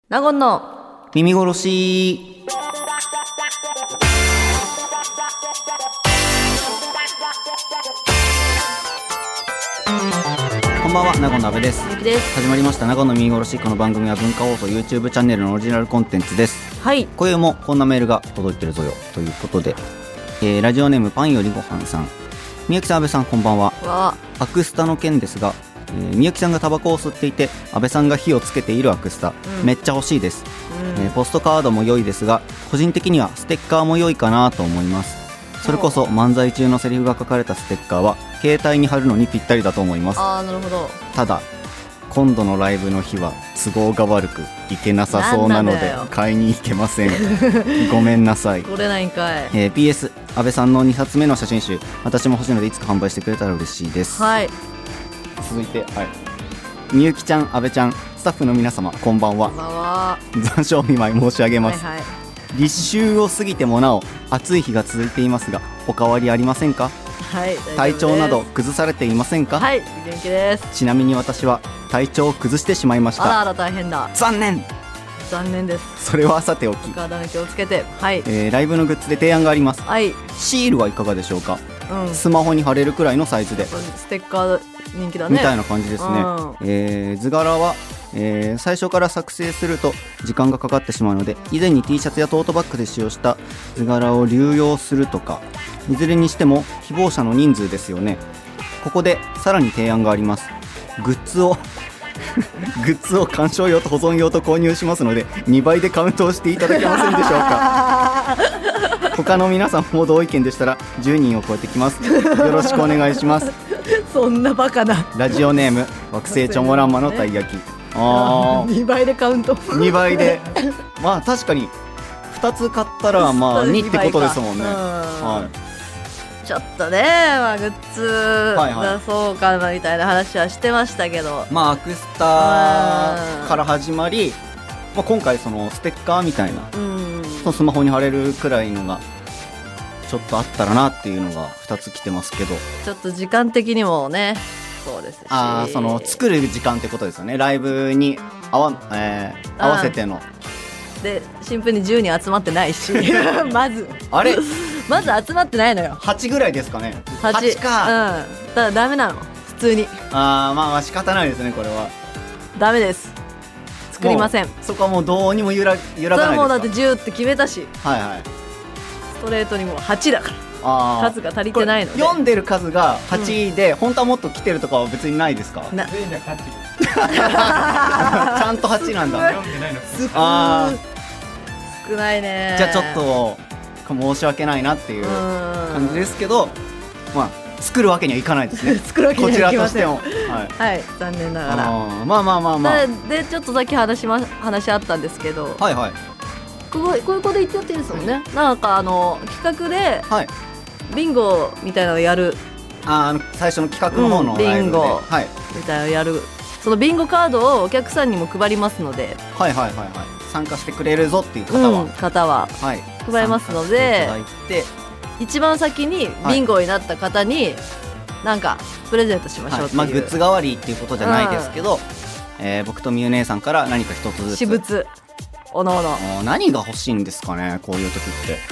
納言の耳殺し。こんばんは、納言の阿部です。 ゆきです。 始まりました納言の耳殺し。この番組は文化放送 YouTube チャンネルのオリジナルコンテンツです。 はい。 今宵もこんなメールが届いてるぞよということで、ラジオネームパンよりごはんさん。みゆきさん、阿部さん、こんばんは。アクスタの件ですが、みゆきさんがタバコを吸っていて阿部さんが火をつけているアクスタ、めっちゃ欲しいです、ポストカードも良いですが、個人的にはステッカーも良いかなと思います。それこそ漫才中のセリフが書かれたステッカーは携帯に貼るのにぴったりだと思います。 あー、なるほど。 ただ今度のライブの日は都合が悪く行けなさそうなので買いに行けませんごめんなさい。 来れないんかい。 PS 阿部さんの2冊目の写真集、私も欲しいのでいつか販売してくれたら嬉しいです。 はい。 続いて、みゆきちゃん、阿部ちゃん、スタッフの皆様、こんばんは。 こんばんは。 残暑見舞い申し上げます、 はいはい。 立秋を過ぎてもなお暑い日が続いていますが、お変わりありませんか？ はい、 体調など崩されていませんか？ はい、元気です。 ちなみに私は体調を崩してしまいました。 あらあら大変だ。 残念。 残念です。 それはさておき、 体に気をつけて。はい、 ライブのグッズで提案があります。 はい。 シールはいかがでしょうか？ うん、 スマホに貼れるくらいのサイズで、 ステッカー人気だねみたいな感じですね。図柄は、最初から作成すると時間がかかってしまうので、以前に T シャツやトートバッグで使用した図柄を流用するとか、いずれにしても希望者の人数ですよね。ここでさらに提案があります。グッズをグッズを鑑賞用と保存用と購入しますので、2倍でカウントをしていただけませんでしょうか？他の皆さんも同意見でしたら10人を超えてきます。よろしくお願いします。 そんなバカな。 ラジオネーム惑星チョモランマのたい焼き。 2倍でカウント。 2倍でまあ確かに2つ買ったらまあ2ってことですもんね。 ちょっとね、まあ、グッズ出そうかなみたいな話はしてましたけど、 まあアクスタから始まり、まあ、今回そのステッカーみたいな、そのスマホに貼れるくらいのがちょっとあったらなっていうのが2つ来てますけど、 ちょっと時間的にもね、そうですし、 その作る時間ってことですよね。ライブに合わせてので、シンプルに10人集まってないしまず集まってないのよ。 8ぐらいですかね。 8か。ただダメなの、普通に。 まあ仕方ないですね、これはダメです。作りません。 そこはもうどうにも揺らがないですか？ それはもうだって10って決めたし、 はいはい、 ストレートにもう8だから、数が足りてないので。 読んでる数が8で、本当はもっと来てるとかは別にないですか？ 全員で8 ちゃんと8なんだ。 読んでないの。 少ないね。 じゃあちょっと申し訳ないなっていう感じですけど、まあ作るわけにはいかないですね作るわけにはいきません。 こちらとしてもはい、残念ながら。 まあで、ちょっとさっき話あったんですけど、 はいはい、 こういう子で言ってやっていいですもんね。なんか企画でビンゴみたいなのをやる。 最初の企画の方のライブで、 ビンゴみたいなのをやる。そのビンゴカードをお客さんにも配りますので、 参加してくれるぞっていう方は、 配りますので、 参加していただいて、 一番先にビンゴになった方になんかプレゼントしましょうっていう、 まあ、グッズ代わりっていうことじゃないですけど、僕とみゆ姉さんから何か一つずつ私物おのおの。 何が欲しいんですかね、こういう時って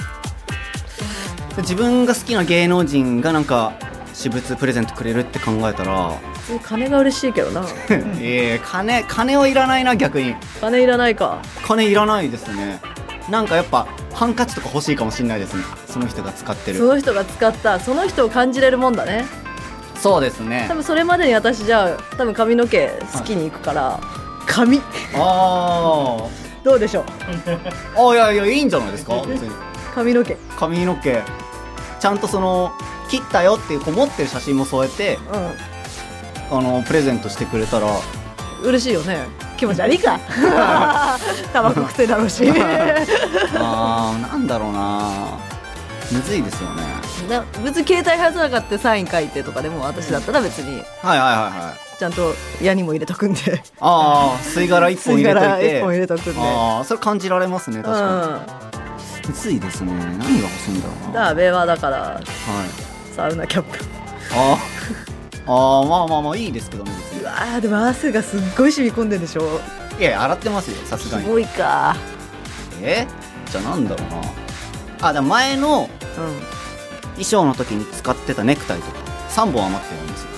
。自分が好きな芸能人がなんか私物プレゼントくれるって考えたら金が嬉しいけどな金はいらないな。逆に金いらないか。 金いらないですね。なんかやっぱハンカチとか欲しいかもしれないですね。その人が使ってる、 その人が使ったその人を感じれるもんだね。 そうですね。 多分それまでに私じゃあ多分髪の毛好きに行くから、髪どうでしょう？ いやいいんじゃないですか別に。 髪の毛ちゃんとその切ったよっていう持ってる写真も添えて、プレゼントしてくれたら嬉しいよね。気持ち悪いかタバコくせだろうしなんだろうな、むずいですよね。 別に携帯外さなかったサイン書いてとかでも、私だったら別にちゃんと矢にも入れとくんで吸い殻1本入れといて 1本入れとくんで、 それ感じられますね。確かにむずいですね。何が欲しいんだろうな。 阿部はだから、サウナキャップ。 まあいいですけどね。 うわー、でも汗がすっごい染み込んでるでしょ。 いや洗ってますよさすがに。 すごいか。 じゃあなんだろうな。でも前の衣装の時に使ってたネクタイとか3本余ってるんですよ。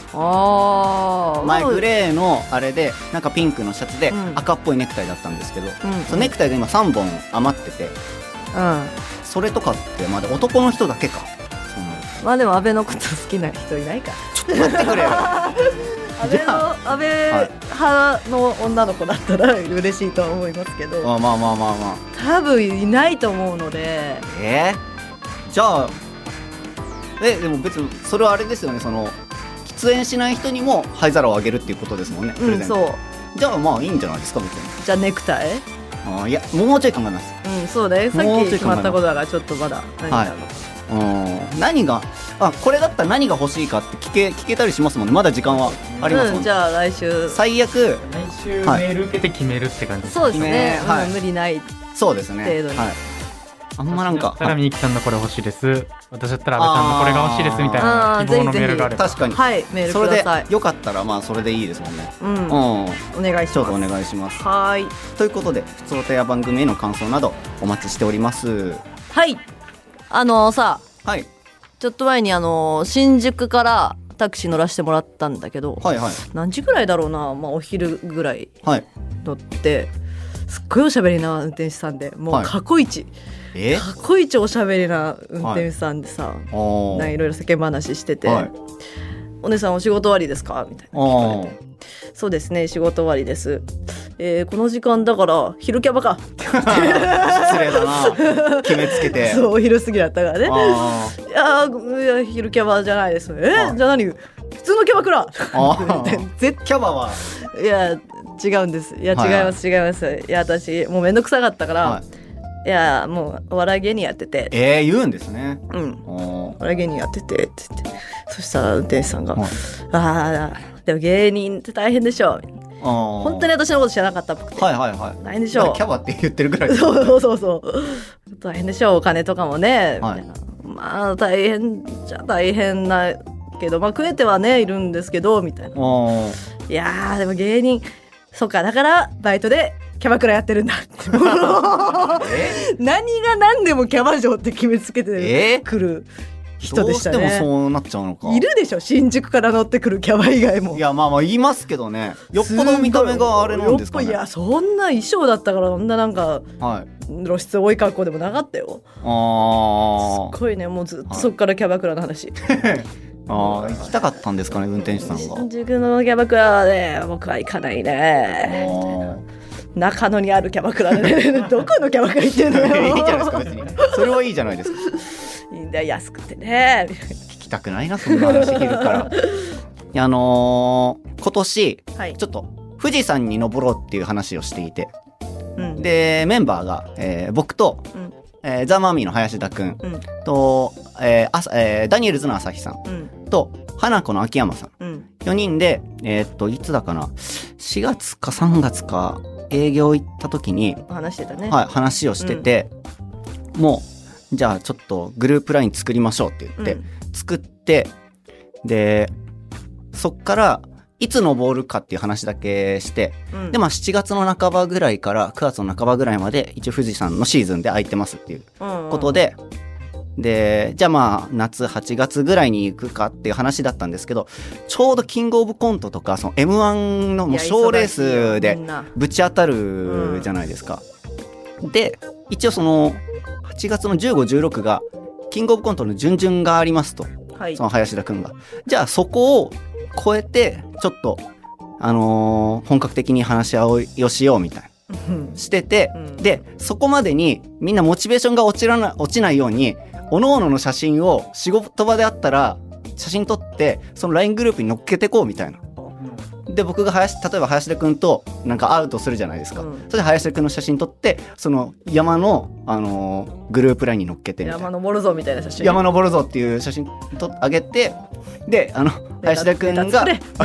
前グレーのあれでなんかピンクのシャツで赤っぽいネクタイだったんですけど、そのネクタイが今3本余ってて、それとかってまだ男の人だけか。 まあでも安倍のこと好きな人いないか。 ちょっと待ってくれよ。 安倍派の女の子だったら嬉しいとは思いますけど、 まあ多分いないと思うので。 じゃあでも別にそれはあれですよね、その喫煙しない人にも灰皿をあげるっていうことですもんね、プレゼント。そうじゃあまあいいんじゃないですか別に。 じゃあネクタイ。 いやもうちょい考えます。 そうだよ、さっき決まったことだからちょっとまだ何だろう、 何がこれだったら何が欲しいかって聞けたりしますもんね。まだ時間はありますもんね。 じゃあ来週来週メール受けて決めるって感じですか。 そうですね、無理ないそうですね程度に。 あんまなんかだったらみゆきさんのこれ欲しいです、私だったら安倍さんのこれが欲しいですみたいな希望のメールがあれば確かに、 はい、メールください。 それでよかったらまあそれでいいですもんね。 お願いします。 ちょっとお願いします。 はい。 ということで普通お手や番組への感想などお待ちしております。 はい。 はい。 ちょっと前に新宿からタクシー乗らせてもらったんだけど、何時ぐらいだろうな、お昼ぐらい乗って、すっごいおしゃべりな運転手さんで、もう過去一おしゃべりな運転手さんでさ、いろいろ世間話してて、お姉さんお仕事終わりですかみたいな。そうですね、仕事終わりです。この時間だから昼キャバか。 失礼だな、決めつけて。 そう、昼過ぎだったからね。いや昼キャバじゃないです。じゃあ何、普通のキャバクラ。キャバはいや違うんです。いや違います、違います。いや私もうめんどくさかったから、いやもうお笑い芸人やってて。 言うんですね。 お笑い芸人やっててって言って、そしたら運転手さんが、でも芸人って大変でしょ。本当に私のこと知らなかったっぽくて、大変でしょ。 キャバって言ってるぐらい。 そう大変でしょ、お金とかもね、みたいな。まあ大変じゃ大変なけど、食えてはねいるんですけどみたいな。いやでも芸人、そうか、だからバイトでキャバクラやってるんだって何が何でもキャバ嬢って決めつけてくる人でしたね。 どうしてもそうなっちゃうのか。 いるでしょ、新宿から乗ってくるキャバ以外も。 いやまあ言いますけどね、よっぽど見た目があれなんですかね。 いやそんな衣装だったから、そんななんか、露出多い格好でもなかったよ。すっごいね、もうずっとそっからキャバクラの話。 行きたかったんですかね、運転手さんが。 新宿のキャバクラで僕は行かないね。中野にあるキャバクラでね。どこのキャバクラ行ってんのよ。 いいじゃないですか別に。それはいいじゃないですか。 いいんだよ、安くてね。 聞きたくないな、そんな話昼から。今年、ちょっと富士山に登ろうっていう話をしていて、でメンバーが、僕と、ザ・マミーの林田くんと、ダニエルズの朝日さんと花子の秋山さん、4人でいつだかな、4月か3月か営業行った時に話してたね。 話をしてて、もうじゃあちょっとグループライン作りましょうって言って、作って、でそっからいつ登るかっていう話だけして、で7月の半ばぐらいから9月の半ばぐらいまで一応富士山のシーズンで空いてますっていうことで、でじゃあ夏8月ぐらいに行くかっていう話だったんですけど、ちょうどキングオブコントとかその M1 のもう賞レースでぶち当たるじゃないですか。で一応その8月の15、16がキングオブコントの準々がありますと、その林田くんが、じゃあそこを超えてちょっと本格的に話し合いをしようみたいなしてて、でそこまでにみんなモチベーションが落ちないように各々の写真を仕事場であったら写真撮ってその LINE グループに乗っけてこうみたいな。で僕が例えば林田くんとなんか会うとするじゃないですか、それで林田くんの写真撮ってその山の、グループ LINE に乗っけてみたいな、 山登るぞみたいな写真、 山登るぞっていう写真あげて、で林田くんが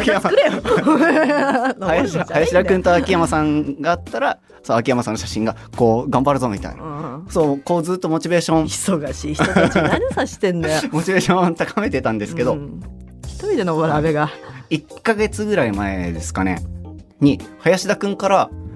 林田くんと秋山さんがあったら、そう秋山さんの写真がこう頑張るぞみたいな、そうこうずっとモチベーション、 忙しい人たち何さしてんだよ。 モチベーション高めてたんですけど、 一人で登る阿部が 1ヶ月ぐらい前ですかねに林田くんから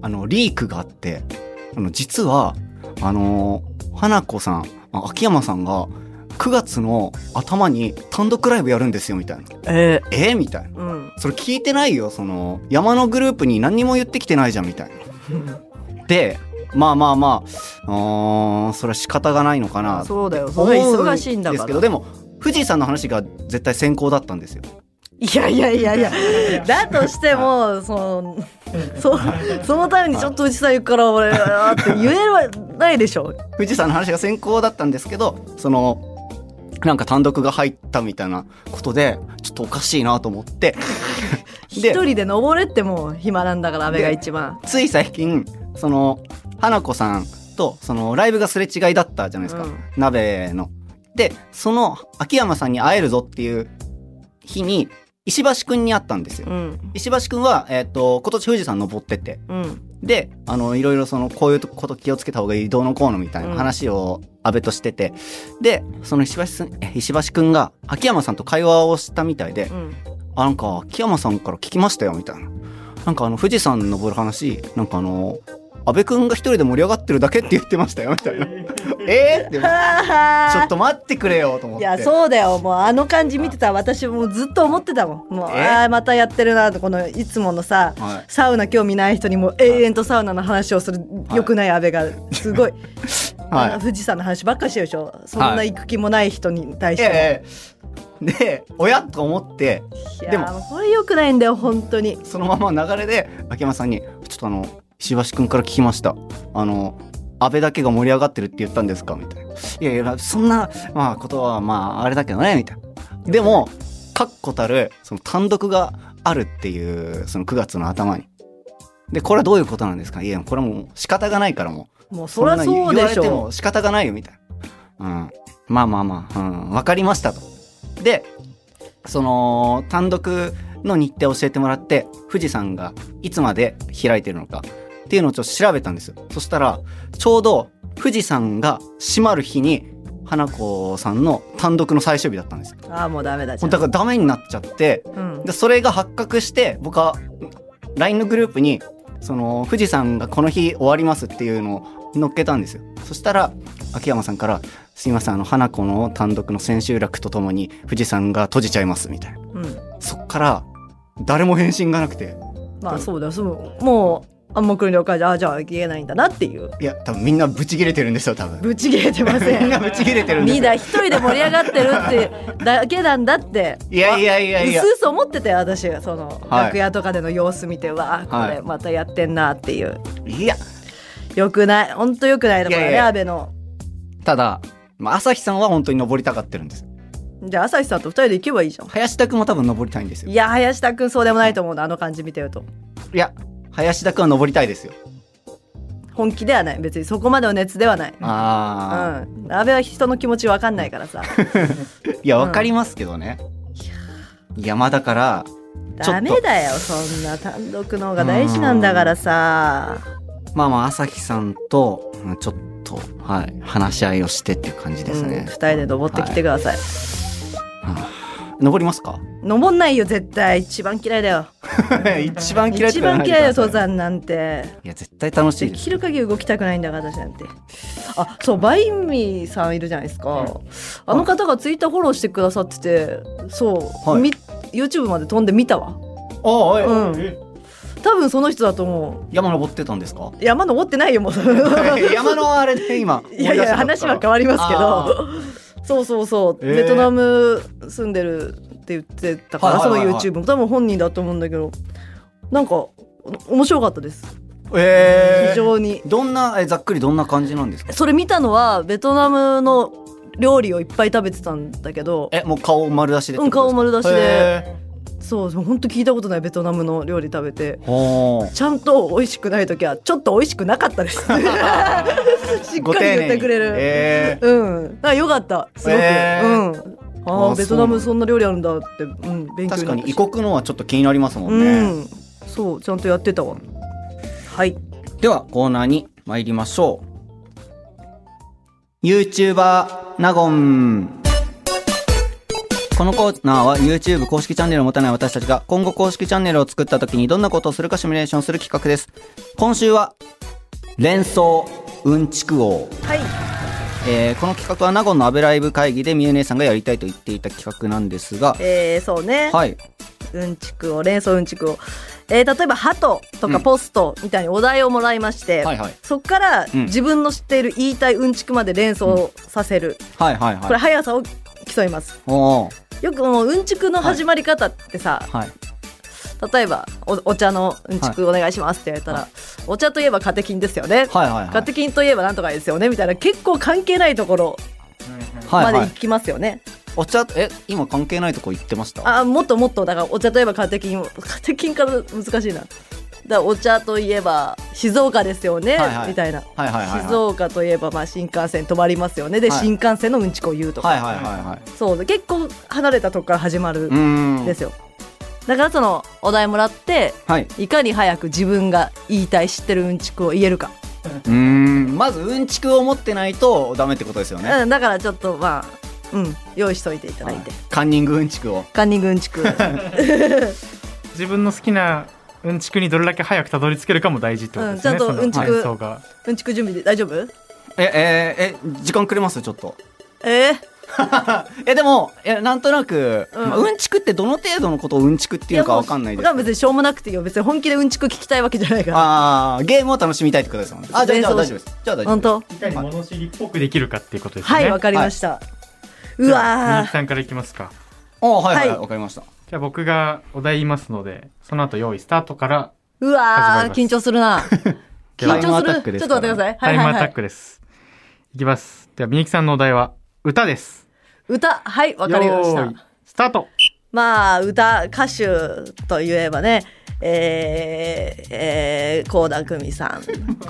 リークがあって、実は、花子さん、秋山さんが、9月の頭に単独ライブやるんですよみたいな。みたいな、それ聞いてないよ、山のグループに何にも言ってきてないじゃんみたいな。で、それは仕方がないのかな。 そうだよ、それ忙しいんだから。 ですけど、でも藤井さんの話が絶対先行だったんですよ。 いやだとしてもそのためにちょっと藤井さん言うから俺って言えないでしょ。 藤井さんの話が先行だったんですけど、なんか単独が入ったみたいなことでちょっとおかしいなと思って一人で登れってもう暇なんだから、阿部が一番。 つい最近花子さんとライブがすれ違いだったじゃないですか、鍋の。で秋山さんに会えるぞっていう日に石橋くんに会ったんですよ、石橋くんは、今年富士山登ってて、でいろいろこういうこと気をつけた方がいいどうのこうのみたいな話を阿部としてて、で石橋くんが秋山さんと会話をしたみたいで、なんか秋山さんから聞きましたよみたいな、なんか富士山登る話、なんか阿部くんが一人で盛り上がってるだけって言ってましたよみたいなってちょっと待ってくれよと思って。 いやそうだよ、もう感じ見てた私もずっと思ってたもん。もうまたやってるなと、このいつものさ、サウナ興味ない人にも永遠とサウナの話をする、良くない阿部がすごい富士山の話ばっかりしてるでしょ、そんな行く気もない人に対して、 で親と思って、 でもこれ良くないんだよ本当に。 そのまま流れで秋山さんにちょっと石橋くんから聞きました、安倍だけが盛り上がってるって言ったんですかみたいな。いやそんなことはあれだけどねみたいな。でも確固たる単独があるっていう9月の頭に。でこれはどういうことなんですか。いやこれはもう仕方がないから、もうそりゃそうでしょ。 言われても仕方がないよみたいな。分かりましたと。で単独の日程を教えてもらって、富士山がいつまで開いてるのかっていうのをちょっと調べたんですよ。そしたらちょうど富士山が閉まる日に花子さんの単独の最終日だったんですよ。 もうダメだじゃん。 だからダメになっちゃって、でそれが発覚して、僕は LINE のグループに富士山がこの日終わりますっていうのを載っけたんですよ。そしたら秋山さんからすいません花子の単独の千秋楽とともに富士山が閉じちゃいますみたいな、そっから誰も返信がなくて、 そうだもう暗黙の了解じゃあ言えないんだなっていう。 いや多分みんなブチ切れてるんですよ。多分ブチ切れてません。 みんなブチ切れてるんですよ。 みんな一人で盛り上がってるってだけなんだって。 いやうすうす思ってて、私が楽屋とかでの様子見て、これまたやってんなっていう。 いやよくない、本当よくないところね、阿部の。 ただ朝日さんは本当に登りたがってるんです。 じゃあ朝日さんと2人で行けばいいじゃん。 林田くんも多分登りたいんですよ。 いや林田くんそうでもないと思うな、感じ見てると。 いや林田くんは登りたいですよ。 本気ではない、別にそこまでの熱ではない。阿部は人の気持ち分かんないからさいや分かりますけどね、いやだからダメだよ、そんな単独の方が大事なんだからさ。 朝日さんとちょっと話し合いをしてっていう感じですね。 2人で登ってきてください。 登りますか。 登んないよ絶対、一番嫌いだよ一番嫌いよ登山なんて。 いや絶対楽しいです。 できる限り動きたくないんだから私なんて。そうバインミーさんいるじゃないですか、あの方がツイッターフォローしてくださってて、YouTube まで飛んで見たわ。多分その人だと思う。 山登ってたんですか。 山登ってないよもう山のあれで今いや話は変わりますけどそう、ベトナム住んでるって言ってたから、その YouTube も多分本人だと思うんだけど、なんか面白かったです。非常に。 どんなざっくりどんな感じなんですか。 それ見たのはベトナムの料理をいっぱい食べてたんだけど、 もう顔丸出しで。 顔丸出しで。そう本当聞いたことないベトナムの料理食べて、ちゃんと美味しくない時はちょっと美味しくなかったですしっかり言ってくれる。よかったすごく。ベトナムそんな料理あるんだって、勉強になったし。 確かに異国のはちょっと気になりますもんね。 そうちゃんとやってたわ。 ではコーナーに参りましょう。 YouTuber 納言。ここのコーナーは YouTube 公式チャンネルを持たない私たちが今後公式チャンネルを作った時にどんなことをするかシミュレーションする企画です。今週は連想うんちく王。 はい。 この企画は納言のアベライブ会議でみえ姉さんがやりたいと言っていた企画なんですが、 そうね。 はい。 うんちくを連想うんちくを、例えばハトとかポストみたいにお題をもらいまして、そこから自分の知っている言いたいうんちくまで連想させる、これ速さを競います。よくもううんちくの始まり方ってさ、例えば お茶のうんちくお願いしますって言われたら、お茶といえばカテキンですよね、カテキンといえばなんとかですよねみたいな、結構関係ないところまで行きますよね。 お茶今関係ないとこ言ってました？ もっともっとだからお茶といえばカテキンから難しいな。だからお茶といえば静岡ですよね、みたいな、静岡といえばまあ新幹線止まりますよねで、新幹線のうんちくを言うとか、そう結構離れたとこから始まるんですよ。だからそのお題もらって、いかに早く自分が言いたい知ってるうんちくを言えるか。 まずうんちくを持ってないとダメってことですよね。 だからちょっとまあ用意しといていただいて、 カンニングうんちくを。 カンニングうんちく自分の好きなうんちくにどれだけ早くたどり着けるかも大事ってことですね。 ちゃんとうんちく準備で大丈夫？ 時間くれます？ちょっとでもなんとなく、うんちくってどの程度のことをうんちくっていうか分かんないです。 別にしょうもなくていいよ。別に本気でうんちく聞きたいわけじゃないから。 ゲームを楽しみたいってことですもんね。じゃあ大丈夫です。じゃあ大丈夫。 本当？ いかに物知りっぽくできるかっていうことですね。 はい、わかりました。うわみゆきさんからいきますか。 はい、わかりました。 じゃあ僕がお題言いますので、その後用意スタートからうわ緊張するな緊張する。ちょっと待ってください。 タイムアタックです。いきます。ではみゆきさんのお題は歌です。 歌、はい、わかりました。 スタート。 まあ歌手といえばね、倖田來未さん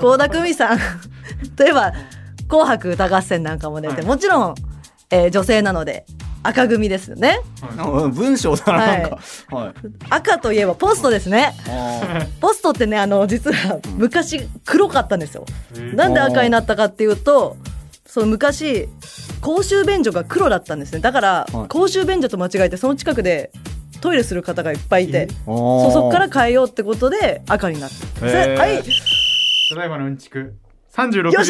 といえば紅白歌合戦なんかも出て、もちろん、女性なので赤組ですよね。 文章だな、なんか、 赤といえばポストですね。ポストってね、実は昔黒かったんですよ。なんで赤になったかっていうと、その昔公衆便所が黒だったんですね。だから、公衆便所と間違えてその近くでトイレする方がいっぱいいて、そこから変えようってことで赤になった。はい。 ただいまのうんちく36秒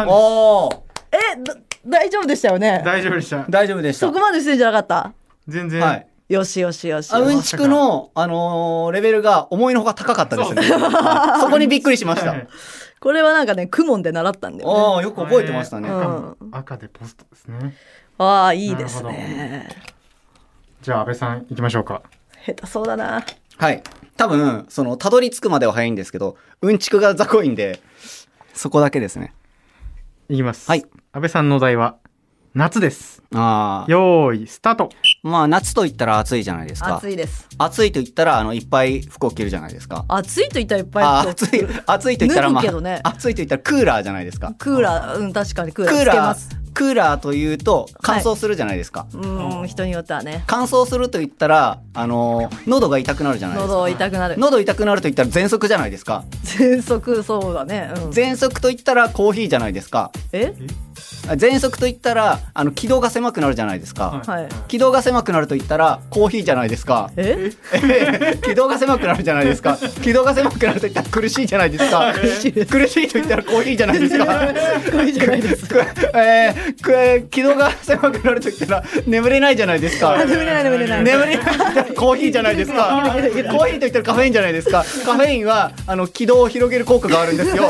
03。 大丈夫でしたよね。 大丈夫でした。 大丈夫でした。 そこまでしてんじゃなかった？ 全然。 よしよしよし。 うんちくのレベルが思いのほか高かったですね。そこにびっくりしました。 これはなんかね、クモンで習ったんだよね。 よく覚えてましたね。 赤でポストですね。 いいですね。 じゃあ安倍さん行きましょうか。 下手そうだな。 はい。多分たどり着くまでは早いんですけど、うんちくが雑魚いんでそこだけですね。 いきます。 はい。 安倍さんのお題は夏です。用意スタート。 まあ夏と言ったら暑いじゃないですか。 暑いです。 暑いと言ったらいっぱい服を着るじゃないですか。 暑いと言ったらいっぱい服を暑いと言ったら脱ぐけどね。 暑いと言ったらクーラーじゃないですか。 クーラー、確かにクーラーつけます。 クーラーというと乾燥するじゃないですか。 人によってはね。 乾燥すると言ったら喉が痛くなるじゃないですか。 喉痛くなる。 喉痛くなると言ったら喘息じゃないですか。 喘息、そうだね。 喘息と言ったらコーヒーじゃないですか。喘息と言ったら気道が狭くなるじゃないですか。気道が狭くなると言ったらコーヒーじゃないですか。気道が狭くなるじゃないですか。気道が狭くなると言ったら苦しいじゃないですか。苦しいと言ったらコーヒーじゃないですか。コーヒーじゃないです。気道が狭くなると言ったら眠れないじゃないですか。 眠れないコーヒーじゃないですか。コーヒーと言ったらカフェインじゃないですか。カフェインは気道を広げる効果があるんですよ。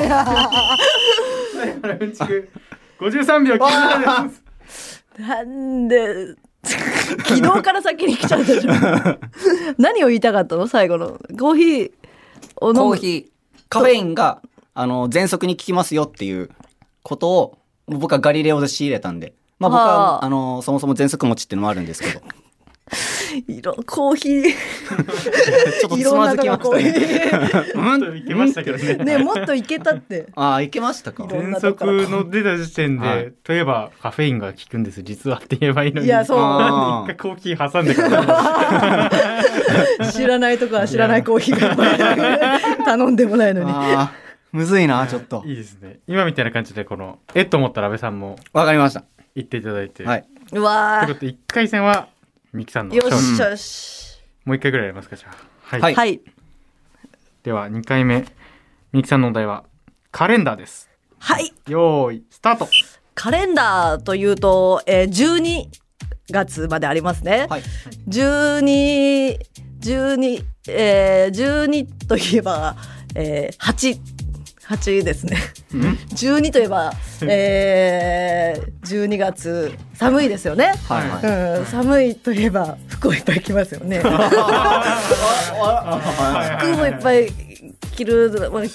53秒97です。 なんで昨日から先に来ちゃったじゃん。何を言いたかったの？最後のコーヒーを飲む。 コーヒーカフェインが喘息に効きますよっていうことを僕はガリレオで仕入れたんで、僕はそもそも喘息持ちっていうのもあるんですけど。 コーヒーちょっとつまずきましたね。 もっといけましたけどね。 もっといけたって。 いけましたか。 喘息の出た時点で、といえばカフェインが効くんです実はって言えばいいのに。 いや、そう。 一回コーヒー挟んでから。 知らないとこは知らないコーヒーが頼んでもないのに。 むずいな、ちょっと。 いいですね。今みたいな感じでと思ったら安倍さんもわかりました。 言っていただいて。 うわー。 ということで1回戦はみきさんのよしよし、 もう一回ぐらいやりますか。じゃあはい、はい、 では2回目、みきさんのお題はカレンダーです。 はい、 よーいスタート。 カレンダーというと、12月までありますね、はい、12といえば、8ですね12といえば、12月寒いですよね、はいはい、寒いといえば服をいっぱい着ますよね服もいっぱい着る、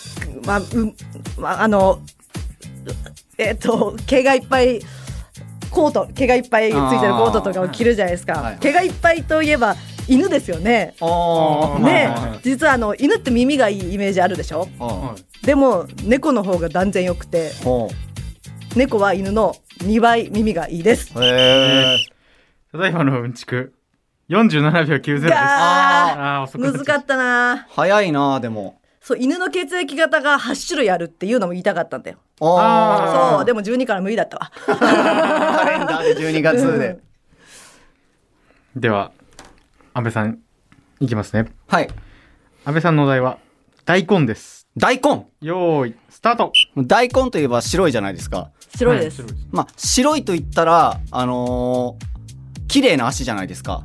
毛がいっぱい毛がいっぱいついてるコートとかを着るじゃないですか、はい、毛がいっぱいといえば犬ですよね。ね、実は犬って耳がいいイメージあるでしょ。でも猫の方が断然良くて、猫は犬の2倍耳がいいです。 ただいまのうんちく47秒90です。 難かったな。 早いな。でもそう、犬の血液型が8種類あるっていうのも言いたかったんだよ。そう、でも12から無理だったわカレンダーで12月で、 では安倍さんいきますね。 はい。 安倍さんのお題は大根です。 大根。 よーいスタート。 大根といえば白いじゃないですか。 白いです、 はい、白いと言ったら綺麗な足じゃないですか。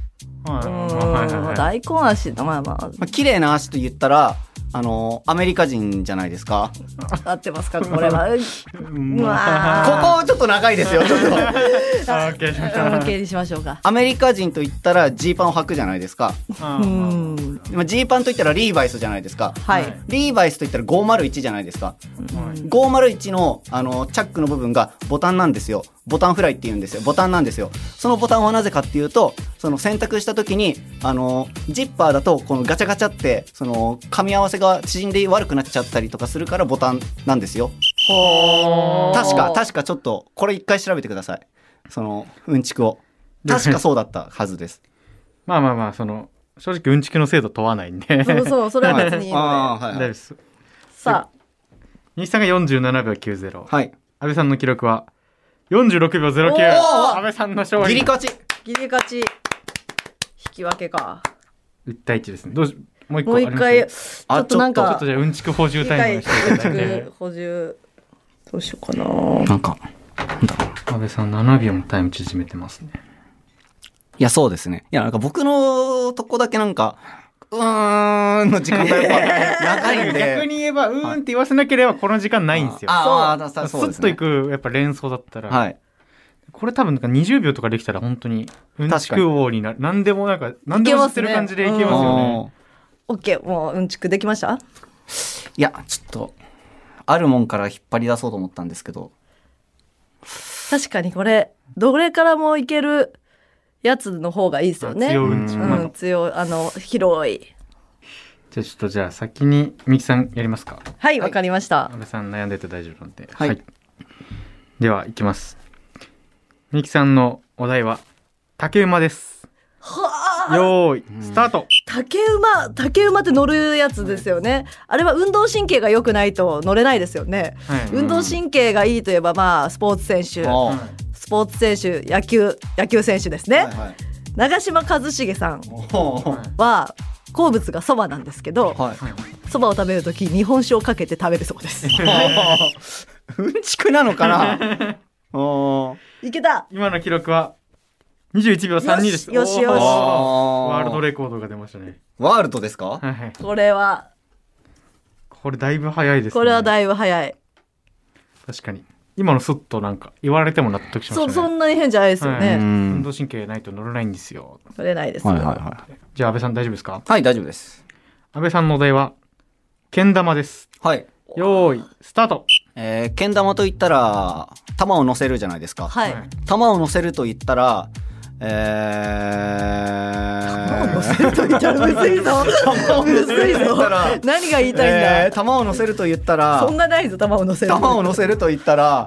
大根足、 綺麗な足と言ったらアメリカ人じゃないですか。 合ってますかこれはここちょっと長いですよ。ちょっと OK にしましょうか。 アメリカ人と言ったらジーパンを履くじゃないですか。ジーパンと言ったらリーバイスじゃないですか。 はい、 リーバイスと言ったら501じゃないですか。501のチャックの部分がボタンなんですよ。ボタンフライって言うんですよ。ボタンなんですよ。そのボタンはなぜかっていうと、その選択した時にジッパーだとこのガチャガチャってその噛み合わせが縮んで悪くなっちゃったりとかするからボタンなんですよ。確かちょっとこれ一回調べてください。そのうんちくを。確かそうだったはずです。 まあその正直うんちくの精度問わないんでそうそれは別にいいので、 大丈夫です。 さあ西さんが47秒90、 はい、 安倍さんの記録は46秒09。安倍さんの勝利。 ギリ勝ち引き分けか。 1対1ですね。どうしもう一回ちょっとなんかちょっとじゃあうんちく補充タイムにしていただいて。 補充どうしようかな。 なんか安倍さん7秒もタイム縮めてますね。 いやそうですね。いやなんか僕のとこだけなんかの時間がやっぱ長いんで逆に言えばって言わせなければこの時間ないんですよ。 そうですね。 スッといくやっぱ連想だったら、 はい、 これ多分なんか20秒とかできたら本当にうんちく王になる。何でも何でも知ってる感じでいけますよね。 オッケー、もううんちくできました？ いやちょっとあるもんから引っ張り出そうと思ったんですけど、 確かにこれどれからもいけるやつの方がいいですよね。 強うんちく、 強い広い。 じゃあ先にみきさんやりますか。 はい、わかりました。 安倍さん悩んでて大丈夫なんで、 はい、 ではいきます。みきさんのお題は竹馬です。よーいスタート。 竹馬って乗るやつですよね。あれは運動神経が良くないと乗れないですよね。運動神経がいいといえばスポーツ選手、野球選手ですね。長嶋一茂さんは好物がそばなんですけど、そばを食べるとき日本酒をかけて食べるそうです。 うんちくなのかな。 いけた。 今の記録は21秒32です。 よしワールドレコードが出ましたね。 ワールドですか？ これだいぶ早いですね。 これはだいぶ早い。 確かに今のスッとなんか言われても納得しましたね。 そんなに変じゃないですよね。 運動神経ないと乗れないんですよ。 乗れないですよ。じゃあ安倍さん大丈夫ですか？ はい、大丈夫です。 安倍さんのお題はけん玉です。 はい、 よーいスタート。 けん玉と言ったら玉を乗せるじゃないですか。 はい、 玉を乗せると言ったら玉を乗せると言ったらむずいぞ。何が言いたいんだ。 玉を乗せると言ったらそんなないぞ。玉を乗せると言ったら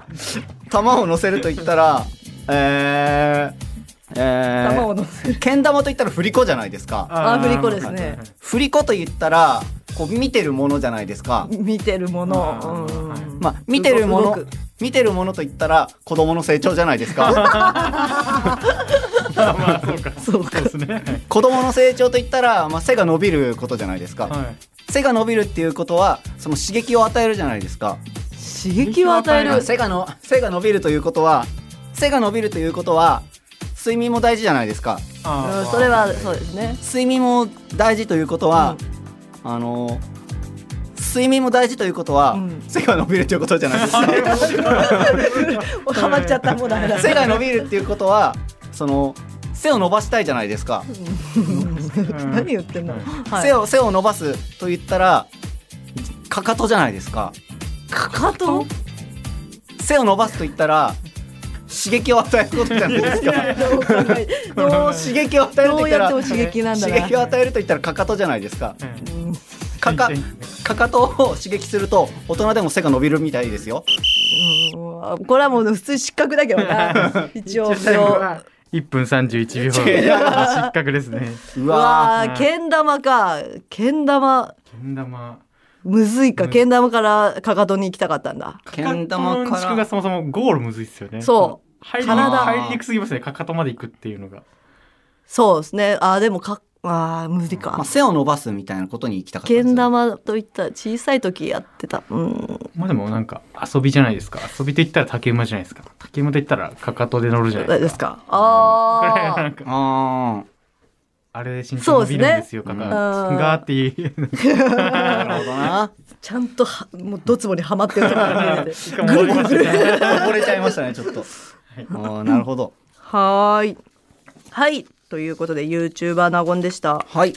けん玉と言ったら振り子じゃないですか。 振り子ですね。 振り子と言ったらこう見てるものじゃないですか。 見てるもの、 見てるもの見てるものといったら子供の成長じゃないですか。 まあそうかですね。 子供の成長といったら、背が伸びることじゃないですか、背が伸びるっていうことはその刺激を与えるじゃないですか。 刺激を与える。 背が伸びるということは睡眠も大事じゃないですか。 それはそうですね。 睡眠も大事ということは、睡眠も大事ということは、背が伸びるということじゃないですか。 ハマっちゃったもんだね。 背が伸びるっていうことはその背を伸ばしたいじゃないですか。 何言ってんの。 背を伸ばすと言ったらかかとじゃないですか。 かかと。 背を伸ばすと言ったら刺激を与えることじゃないですか。刺激を与えると言ったら刺激なんだな。 刺激を与えると言ったらかかとじゃないですか。かかとを刺激すると大人でも背が伸びるみたいですよ。 これはもう普通失格だけどな。一応 1分31秒失格ですね。 うわー、けん玉か。けん玉むずいか。けん玉からかかとに行きたかったんだ。 けん玉からがそもそもゴールむずいっすよね。 そう入りにくすぎますね。かかとまで行くっていうのが。 そうですね。でも無理か。 背を伸ばすみたいなことに行きたかったんですよ。 けん玉といったら小さい時やってた。 でもなんか遊びじゃないですか。遊びといったら竹馬じゃないですか。竹馬といったらかかとで乗るじゃないですか。あれで身長伸びるんですよ。かかがっていう。 なるほどな。 ちゃんともうドツボにはまってるところが見えて溺れちゃいましたねちょっと。なるほど。 はいということで YouTuber 納言でした。 はい。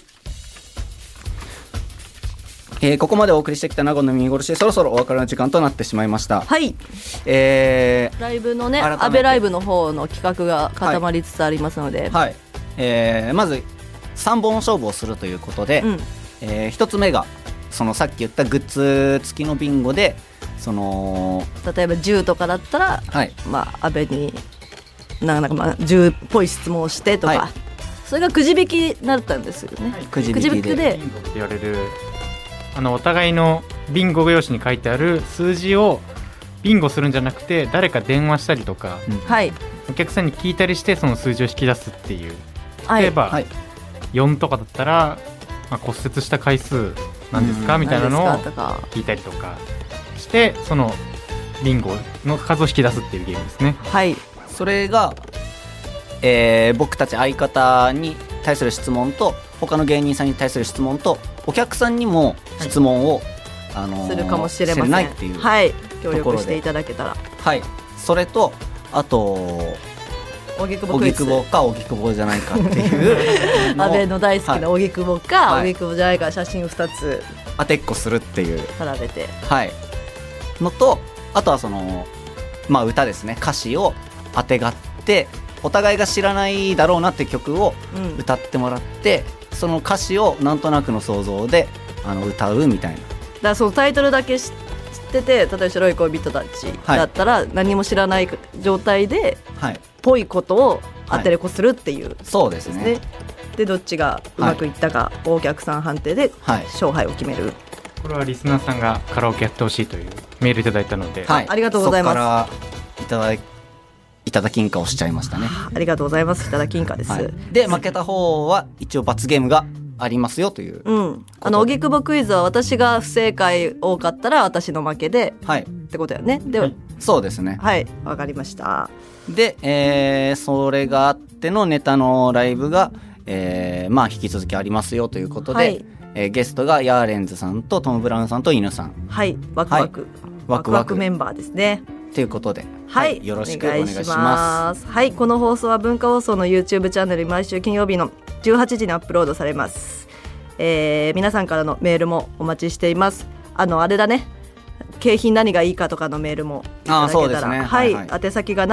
ここまでお送りしてきた納言の見殺し、そろそろお別れの時間となってしまいました。 はい。ライブのね、アベライブの方の企画が固まりつつありますので、 はい。まず3本勝負をするということで、1つ目がそのさっき言ったグッズ付きのビンゴで、その例えば10とかだったら、阿部になんか10っぽい質問をしてとか、それがくじ引きになったんですよね。 くじ引きでビンゴって言われる、お互いのビンゴ用紙に書いてある数字をビンゴするんじゃなくて、誰か電話したりとか、お客さんに聞いたりしてその数字を引き出すっていう。例えば、4とかだったら、骨折した回数なんですか、みたいなのを聞いたりとかして、そのビンゴの数を引き出すっていうゲームですね。 それが、僕たち相方に対する質問と他の芸人さんに対する質問とお客さんにも質問を、 するかもしれませんっていう、 協力していただけたら。 それとあと荻窪か荻窪じゃないかっていう阿部の大好きな荻窪か荻窪じゃないか写真2つ当てっこするっていう並べてのと、あとはその歌ですね、歌詞を当てがってお互いが知らないだろうなって曲を歌ってもらって、その歌詞をなんとなくの想像で歌うみたいな。だからそのタイトルだけ知ってて、例えば白い恋人たちだったら何も知らない状態でぽいことを当てれこするっていう、 そうですね。 でどっちがうまくいったかお客さん判定で勝敗を決める。 これはリスナーさんがカラオケやってほしいというメールいただいたので、 ありがとうございます。 そこからいただきんかをしちゃいましたね。 ありがとうございます。いただきんかです、 で負けた方は一応罰ゲームがありますよという、 荻窪クイズは私が不正解多かったら私の負けで、ってことだよね。で、 そうですね。 わかりました。 で、それがあってのネタのライブが、引き続きありますよということで、ゲストがヤーレンズさんとトム・ブラウンさんと犬さん、ワクワクメンバーですねということで、よろしくお願いします。 この放送は文化放送の YouTube チャンネルに毎週金曜日の18時にアップロードされます。皆さんからのメールもお待ちしています。あれだね、景品何がいいかとかのメールもいただけたら、宛先が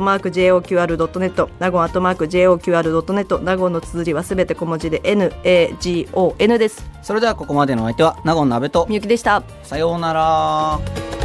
nagon@joqr.net、nagon@joqr.net、nagonの綴りはすべて小文字で NAGON です。 それではここまでのお相手は納言の阿部とみゆきでした。 さようなら。